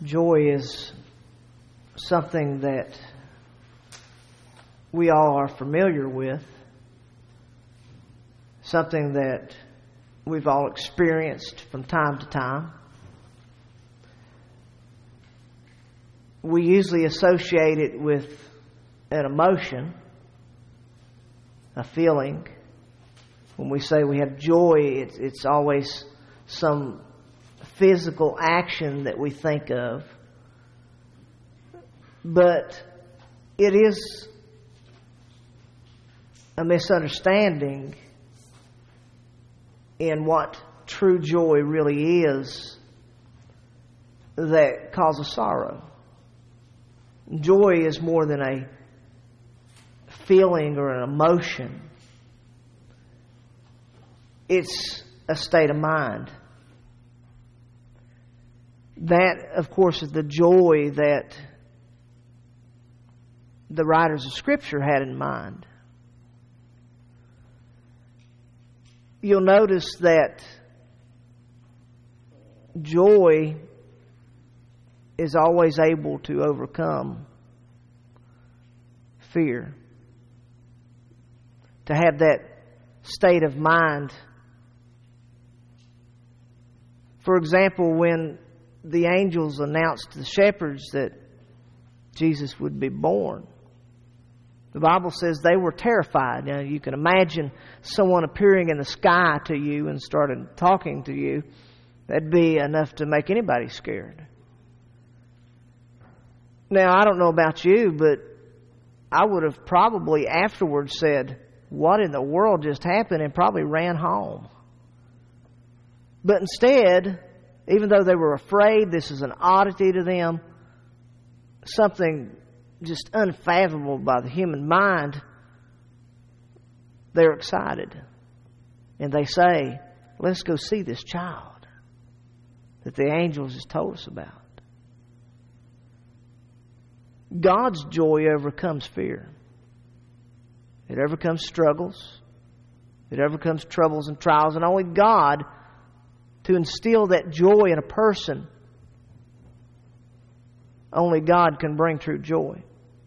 Joy is something that we all are familiar with, something that we've all experienced from time to time. We usually associate it with an emotion, a feeling. When we say we have joy, it's always some physical action that we think of. But it is a misunderstanding in what true joy really is that causes sorrow. Joy is more than a feeling or an emotion. It's a state of mind. That, of course, is the joy that the writers of Scripture had in mind. You'll notice that joy is always able to overcome fear. To have that state of mind. For example, when the angels announced to the shepherds that Jesus would be born, the Bible says they were terrified. Now, you can imagine someone appearing in the sky to you and started talking to you. That'd be enough to make anybody scared. Now, I don't know about you, but I would have probably afterwards said, "What in the world just happened?" and probably ran home. But instead, even though they were afraid, this is an oddity to them, something just unfathomable by the human mind, they're excited. And they say, "Let's go see this child that the angels has told us about." God's joy overcomes fear. It overcomes struggles. It overcomes troubles and trials. And only God, to instill that joy in a person, only God can bring true joy.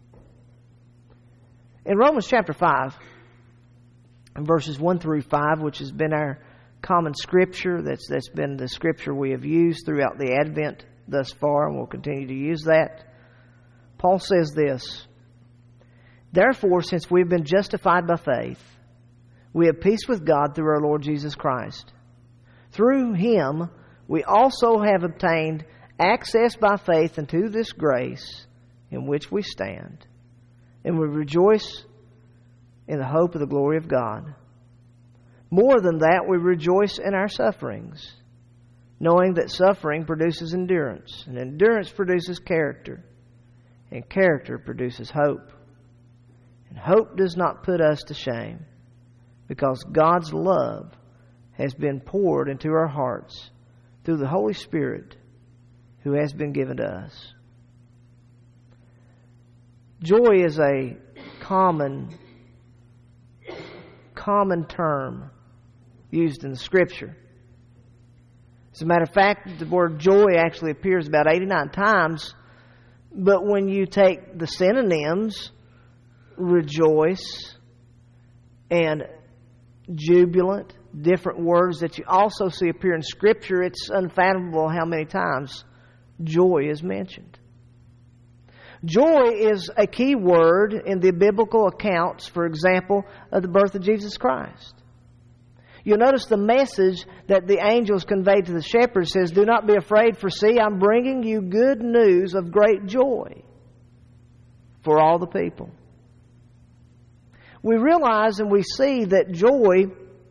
In Romans chapter 5, in verses 1 through 5, which has been our common scripture, that's been the scripture we have used throughout the Advent thus far, and we'll continue to use that. Paul says this: "Therefore, since we have been justified by faith, we have peace with God through our Lord Jesus Christ. Through Him, we also have obtained access by faith into this grace in which we stand, and we rejoice in the hope of the glory of God. More than that, we rejoice in our sufferings, knowing that suffering produces endurance, and endurance produces character, and character produces hope. And hope does not put us to shame, because God's love has been poured into our hearts through the Holy Spirit who has been given to us." Joy is a common term used in the Scripture. As a matter of fact, the word joy actually appears about 89 times. But when you take the synonyms, rejoice and jubilant, different words that you also see appear in Scripture, it's unfathomable how many times joy is mentioned. Joy is a key word in the biblical accounts, for example, of the birth of Jesus Christ. You'll notice the message that the angels conveyed to the shepherds says, "Do not be afraid, for see, I'm bringing you good news of great joy for all the people." We realize and we see that joy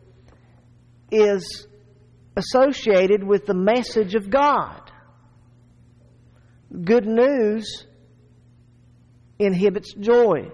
is associated with the message of God. Good news inhibits joy.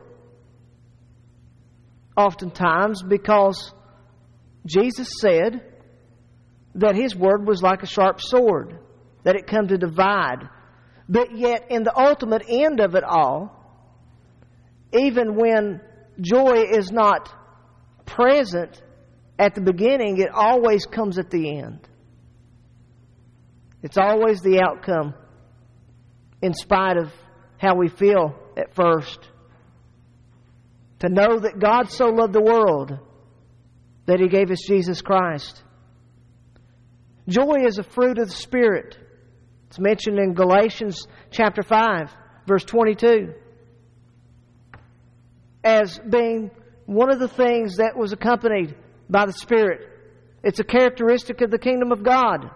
Oftentimes because Jesus said that His word was like a sharp sword, that it come to divide. But yet, in the ultimate end of it all, even when joy is not present at the beginning, it always comes at the end. It's always the outcome in spite of how we feel at first. To know that God so loved the world that He gave us Jesus Christ. Joy is a fruit of the Spirit. It's mentioned in Galatians chapter 5, verse 22, as being one of the things that was accompanied by the Spirit. It's a characteristic of the kingdom of God.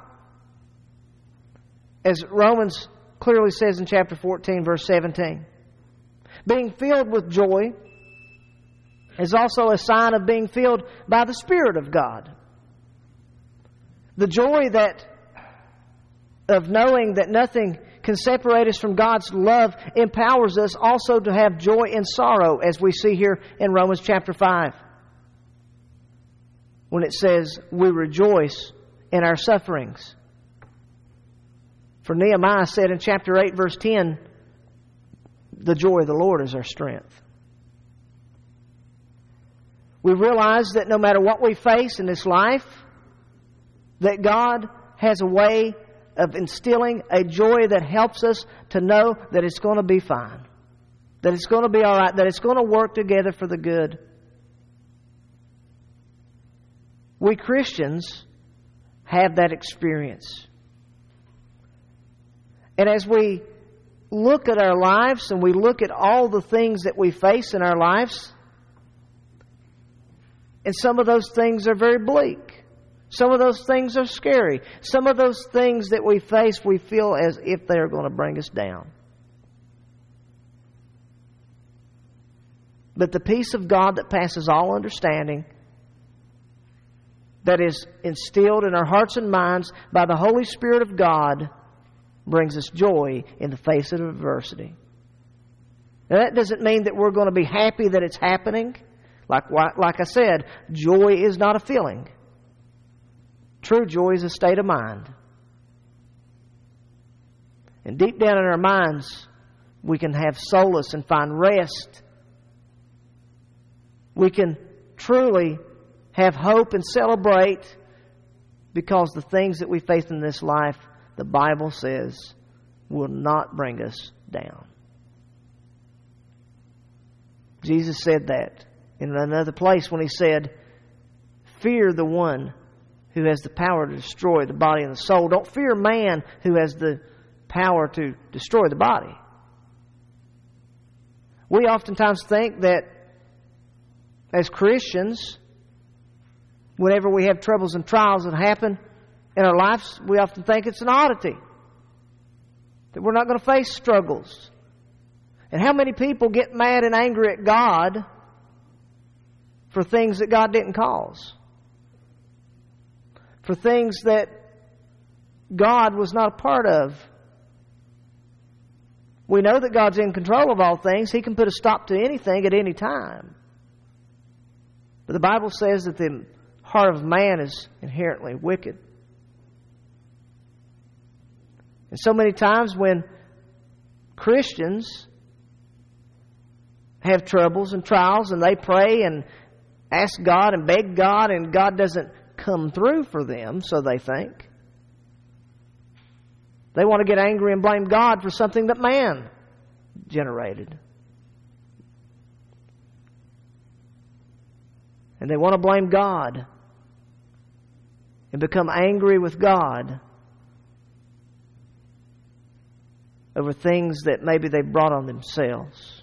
As Romans clearly says in chapter 14, verse 17. Being filled with joy is also a sign of being filled by the Spirit of God. The joy of knowing that nothing can separate us from God's love empowers us also to have joy in sorrow, as we see here in Romans chapter 5. When it says, we rejoice in our sufferings. For Nehemiah said in chapter 8, verse 10, the joy of the Lord is our strength. We realize that no matter what we face in this life, that God has a way of instilling a joy that helps us to know that it's going to be fine, that it's going to be all right, that it's going to work together for the good. We Christians have that experience. And as we look at our lives and we look at all the things that we face in our lives, and some of those things are very bleak. Some of those things are scary. Some of those things that we face, we feel as if they are going to bring us down. But the peace of God that passes all understanding, that is instilled in our hearts and minds by the Holy Spirit of God, brings us joy in the face of adversity. Now, that doesn't mean that we're going to be happy that it's happening. Like I said, joy is not a feeling. True joy is a state of mind. And deep down in our minds, we can have solace and find rest. We can truly have hope and celebrate because the things that we face in this life, the Bible says, will not bring us down. Jesus said that in another place when He said, fear the one who has the power to destroy the body and the soul. Don't fear man who has the power to destroy the body. We oftentimes think that as Christians, whenever we have troubles and trials that happen in our lives, we often think it's an oddity, that we're not going to face struggles. And how many people get mad and angry at God for things that God didn't cause? For things that God was not a part of. We know that God's in control of all things. He can put a stop to anything at any time. But the Bible says that the heart of man is inherently wicked. And so many times when Christians have troubles and trials and they pray and ask God and beg God and God doesn't come through for them, so they think, they want to get angry and blame God for something that man generated. And they want to blame God and become angry with God over things that maybe they brought on themselves.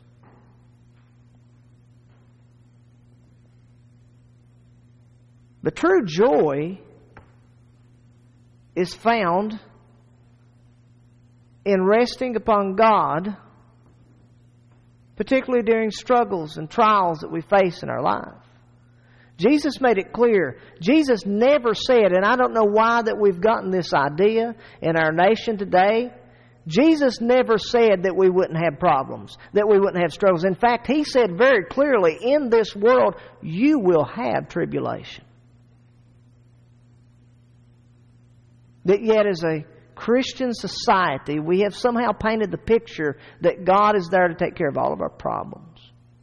But true joy is found in resting upon God, particularly during struggles and trials that we face in our life. Jesus made it clear. Jesus never said, and I don't know why that we've gotten this idea in our nation today, Jesus never said that we wouldn't have problems, that we wouldn't have struggles. In fact, He said very clearly, in this world, you will have tribulation. That yet as a Christian society, we have somehow painted the picture that God is there to take care of all of our problems.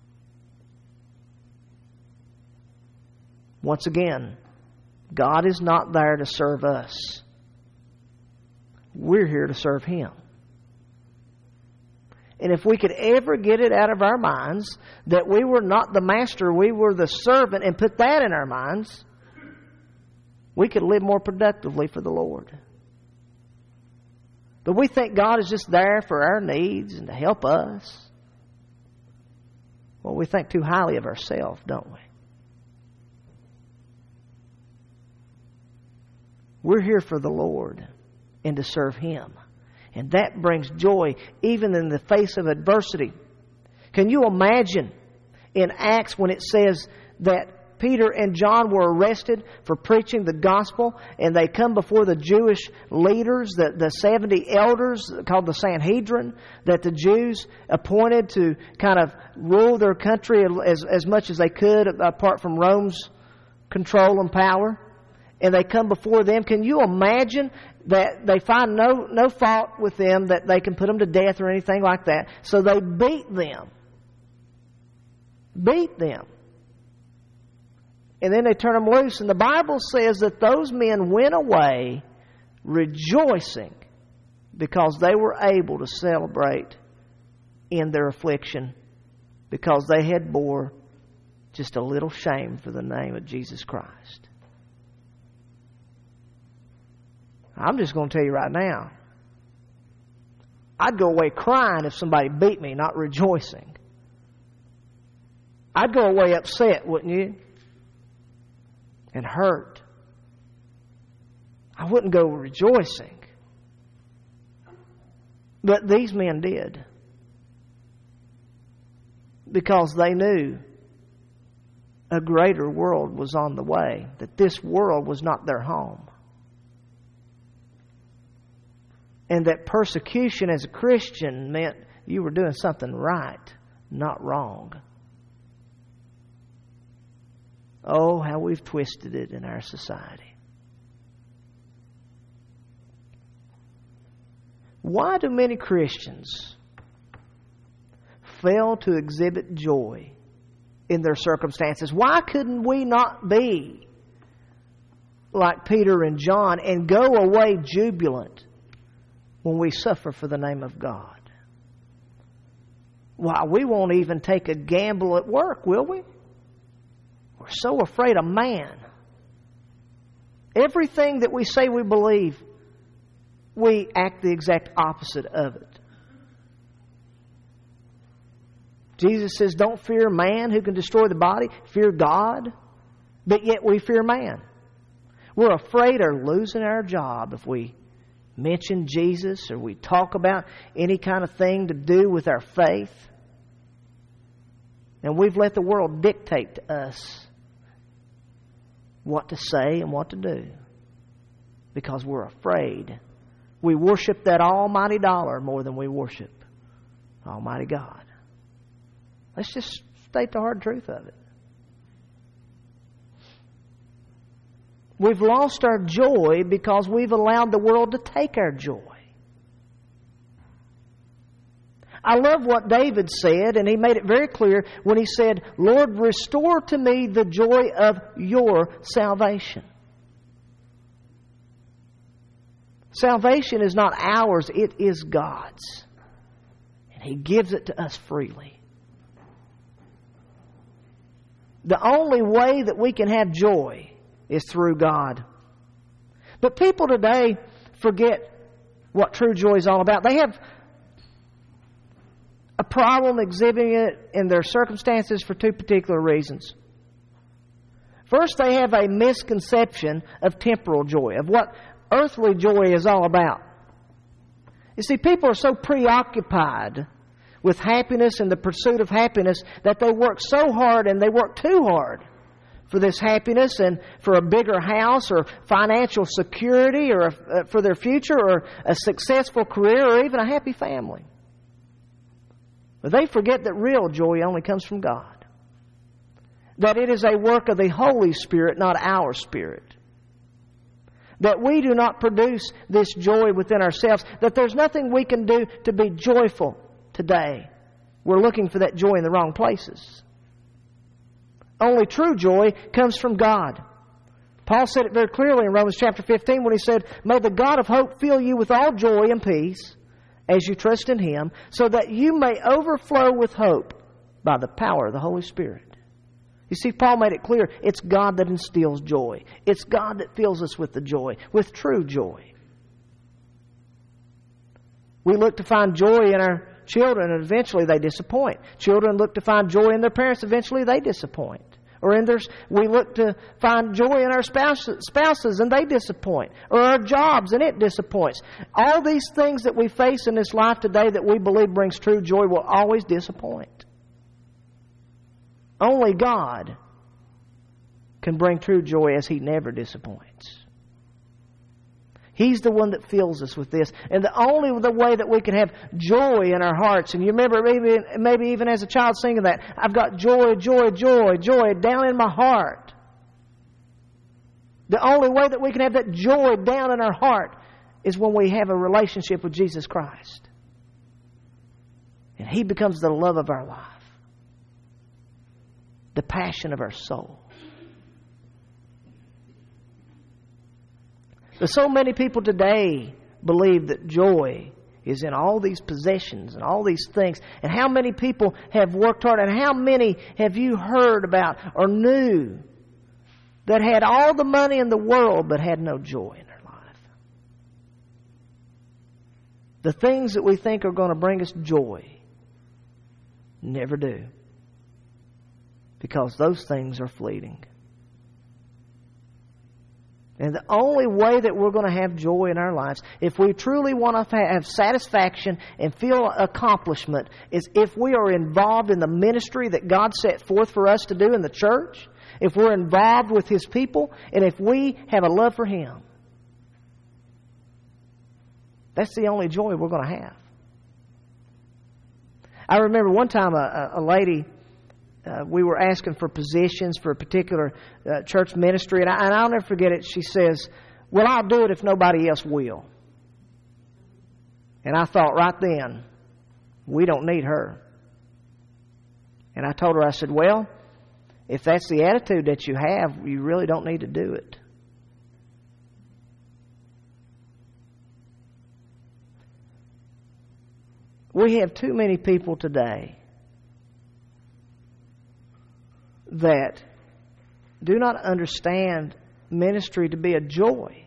Once again, God is not there to serve us. We're here to serve Him. And if we could ever get it out of our minds that we were not the master, we were the servant, and put that in our minds, we could live more productively for the Lord. But we think God is just there for our needs and to help us. Well, we think too highly of ourselves, don't we? We're here for the Lord and to serve Him. And that brings joy even in the face of adversity. Can you imagine in Acts when it says that Peter and John were arrested for preaching the gospel, and they come before the Jewish leaders, the 70 elders called the Sanhedrin, that the Jews appointed to kind of rule their country as much as they could apart from Rome's control and power? And they come before them. Can you imagine that they find no fault with them, that they can put them to death or anything like that? So they beat them. Beat them. And then they turn them loose. And the Bible says that those men went away rejoicing because they were able to celebrate in their affliction, because they had bore just a little shame for the name of Jesus Christ. I'm just going to tell you right now, I'd go away crying if somebody beat me, not rejoicing. I'd go away upset, wouldn't you? And hurt. I wouldn't go rejoicing. But these men did. Because they knew a greater world was on the way, that this world was not their home. And that persecution as a Christian meant you were doing something right, not wrong. Oh, how we've twisted it in our society. Why do many Christians fail to exhibit joy in their circumstances? Why couldn't we not be like Peter and John and go away jubilant when we suffer for the name of God? Why, we won't even take a gamble at work, will we? We're so afraid of man. Everything that we say we believe, we act the exact opposite of it. Jesus says, don't fear man who can destroy the body. Fear God. But yet we fear man. We're afraid of losing our job if we mention Jesus or we talk about any kind of thing to do with our faith. And we've let the world dictate to us what to say and what to do because we're afraid. We worship that almighty dollar more than we worship Almighty God. Let's just state the hard truth of it. We've lost our joy because we've allowed the world to take our joy. I love what David said, and he made it very clear when he said, Lord, restore to me the joy of your salvation. Salvation is not ours, it is God's. And He gives it to us freely. The only way that we can have joy is through God. But people today forget what true joy is all about. They have a problem exhibiting it in their circumstances for two particular reasons. First, they have a misconception of temporal joy, of what earthly joy is all about. You see, people are so preoccupied with happiness and the pursuit of happiness that they work so hard, and they work too hard for this happiness and for a bigger house or financial security or for their future or a successful career or even a happy family. But they forget that real joy only comes from God. That it is a work of the Holy Spirit, not our spirit. That we do not produce this joy within ourselves. That there's nothing we can do to be joyful today. We're looking for that joy in the wrong places. Only true joy comes from God. Paul said it very clearly in Romans chapter 15 when he said, May the God of hope fill you with all joy and peace as you trust in Him, so that you may overflow with hope by the power of the Holy Spirit. You see, Paul made it clear, it's God that instills joy. It's God that fills us with the joy, with true joy. We look to find joy in our children, and eventually they disappoint. Children look to find joy in their parents, eventually they disappoint. Or we look to find joy in our spouses, and they disappoint. Or our jobs, and it disappoints. All these things that we face in this life today that we believe brings true joy will always disappoint. Only God can bring true joy, as He never disappoints. He's the one that fills us with this. And the way that we can have joy in our hearts, and you remember maybe even as a child singing that, I've got joy, joy, joy, joy down in my heart. The only way that we can have that joy down in our heart is when we have a relationship with Jesus Christ. And He becomes the love of our life, the passion of our soul. But so many people today believe that joy is in all these possessions and all these things. And how many people have worked hard, and how many have you heard about or knew that had all the money in the world but had no joy in their life? The things that we think are going to bring us joy never do, because those things are fleeting. And the only way that we're going to have joy in our lives, if we truly want to have satisfaction and feel accomplishment, is if we are involved in the ministry that God set forth for us to do in the church, if we're involved with His people, and if we have a love for Him. That's the only joy we're going to have. I remember one time a lady... we were asking for positions for a particular church ministry, and I'll never forget it. She says, well, I'll do it if nobody else will. And I thought right then, we don't need her. And I told her, I said, well, if that's the attitude that you have, you really don't need to do it. We have too many people today that do not understand ministry to be a joy.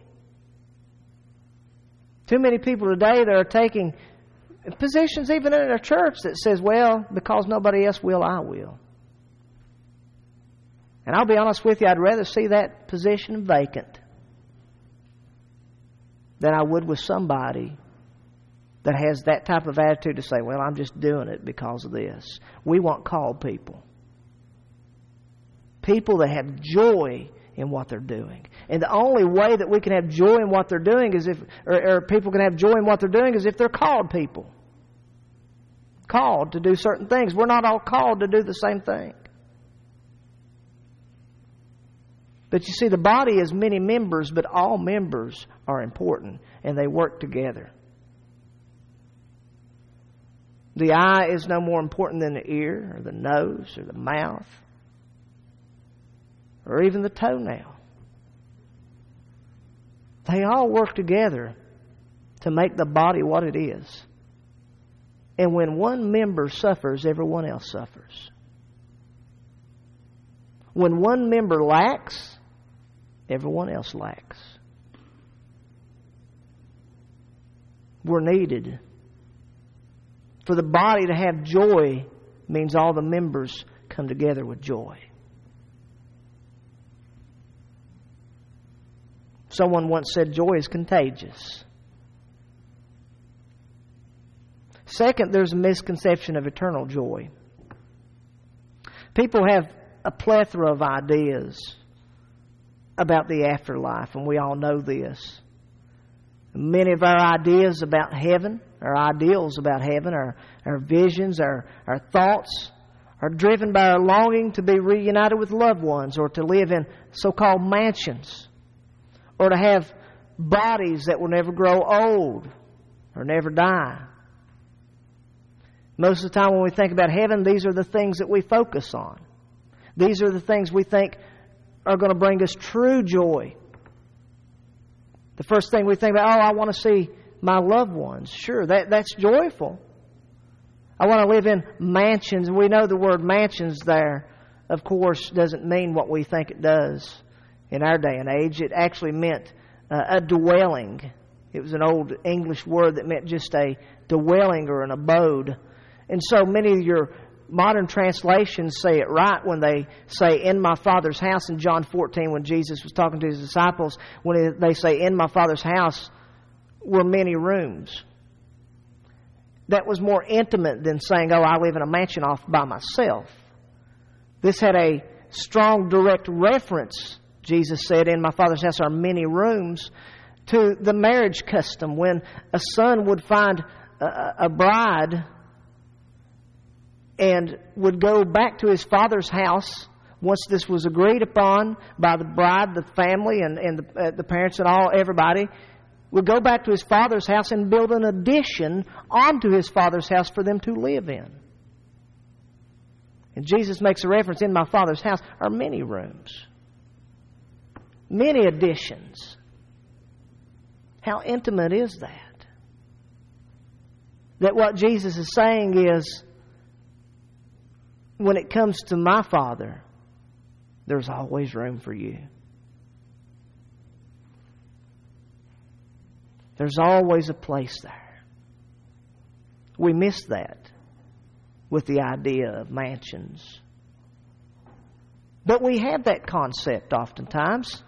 Too many people today that are taking positions even in their church that says, well, because nobody else will, I will. And I'll be honest with you, I'd rather see that position vacant than I would with somebody that has that type of attitude to say, well, I'm just doing it because of this. We want called people. People that have joy in what they're doing. And the only way that we can have joy in what they're doing is if, or people can have joy in what they're doing is if they're called people. Called to do certain things. We're not all called to do the same thing. But you see, the body has many members, but all members are important and they work together. The eye is no more important than the ear or the nose or the mouth, or even the toenail. They all work together to make the body what it is. And when one member suffers, everyone else suffers. When one member lacks, everyone else lacks. We're needed. For the body to have joy means all the members come together with joy. Someone once said joy is contagious. Second, there's a misconception of eternal joy. People have a plethora of ideas about the afterlife, and we all know this. Many of our ideas about heaven, our ideals about heaven, our visions, our thoughts are driven by our longing to be reunited with loved ones, or to live in so-called mansions, or to have bodies that will never grow old or never die. Most of the time when we think about heaven, these are the things that we focus on. These are the things we think are going to bring us true joy. The first thing we think about, I want to see my loved ones. Sure, that's joyful. I want to live in mansions. We know the word mansions there, of course, doesn't mean what we think it does in our day and age. It actually meant a dwelling. It was an old English word that meant just a dwelling or an abode. And so many of your modern translations say it right when they say, in my Father's house, in John 14, when Jesus was talking to His disciples, when they say, in my Father's house were many rooms. That was more intimate than saying, oh, I live in a mansion off by myself. This had a strong, direct reference, Jesus said, in my Father's house are many rooms, to the marriage custom when a son would find a bride and would go back to his father's house once this was agreed upon by the bride, the family, and the parents and all, everybody, would go back to his father's house and build an addition onto his father's house for them to live in. And Jesus makes a reference, in my Father's house are many rooms, many additions. How intimate is that? That what Jesus is saying is, when it comes to my Father, there's always room for you. There's always a place there. We miss that with the idea of mansions. But we have that concept oftentimes.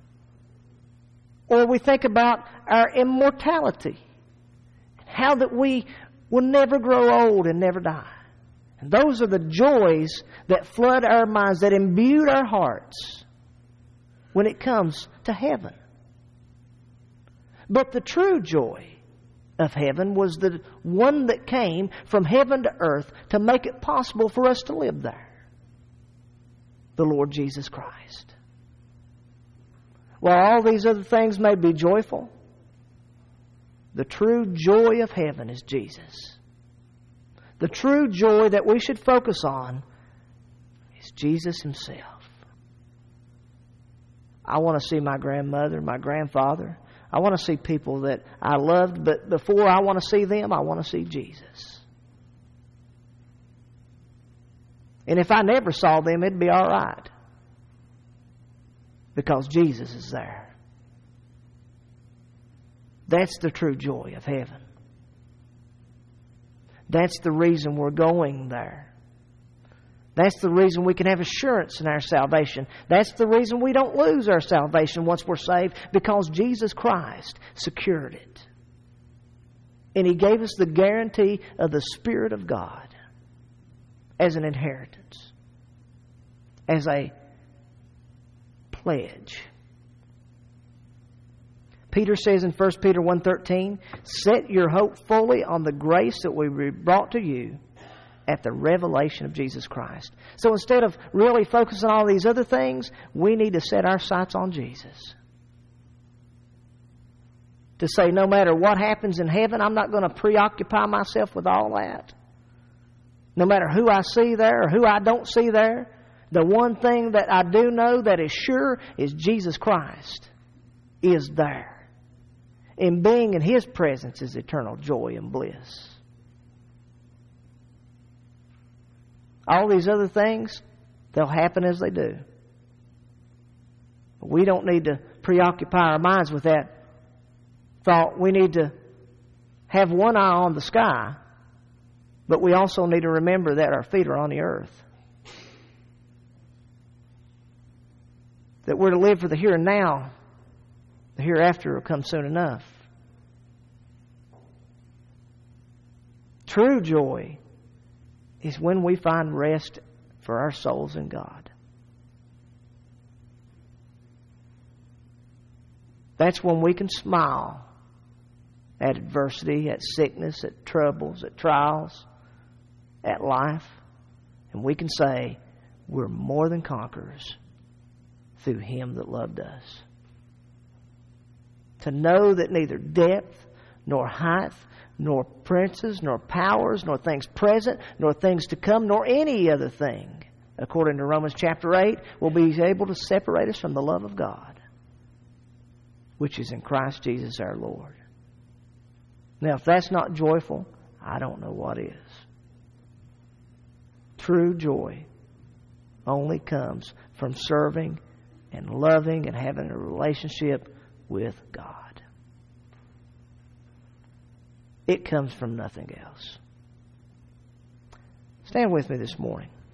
Or we think about our immortality. How that we will never grow old and never die. And those are the joys that flood our minds, that imbue our hearts when it comes to heaven. But the true joy of heaven was the one that came from heaven to earth to make it possible for us to live there. The Lord Jesus Christ. While all these other things may be joyful, the true joy of heaven is Jesus. The true joy that we should focus on is Jesus Himself. I want to see my grandmother, my grandfather. I want to see people that I loved, but before I want to see them, I want to see Jesus. And if I never saw them, it'd be all right. Because Jesus is there. That's the true joy of heaven. That's the reason we're going there. That's the reason we can have assurance in our salvation. That's the reason we don't lose our salvation once we're saved, because Jesus Christ secured it. And He gave us the guarantee of the Spirit of God as an inheritance, as a pledge. Peter says in 1 Peter 1:13, set your hope fully on the grace that will be brought to you at the revelation of Jesus Christ. So instead of really focusing on all these other things, we need to set our sights on Jesus. To say, no matter what happens in heaven, I'm not going to preoccupy myself with all that. No matter who I see there or who I don't see there, the one thing that I do know that is sure is Jesus Christ is there. And being in His presence is eternal joy and bliss. All these other things, they'll happen as they do. But we don't need to preoccupy our minds with that thought. We need to have one eye on the sky, but we also need to remember that our feet are on the earth. That we're to live for the here and now. The hereafter will come soon enough. True joy is when we find rest for our souls in God. That's when we can smile at adversity, at sickness, at troubles, at trials, at life. And we can say, we're more than conquerors through Him that loved us. To know that neither depth, nor height, nor princes, nor powers, nor things present, nor things to come, nor any other thing, according to Romans chapter 8, will be able to separate us from the love of God, which is in Christ Jesus our Lord. Now, if that's not joyful, I don't know what is. True joy only comes from serving and loving and having a relationship with God. It comes from nothing else. Stand with me this morning.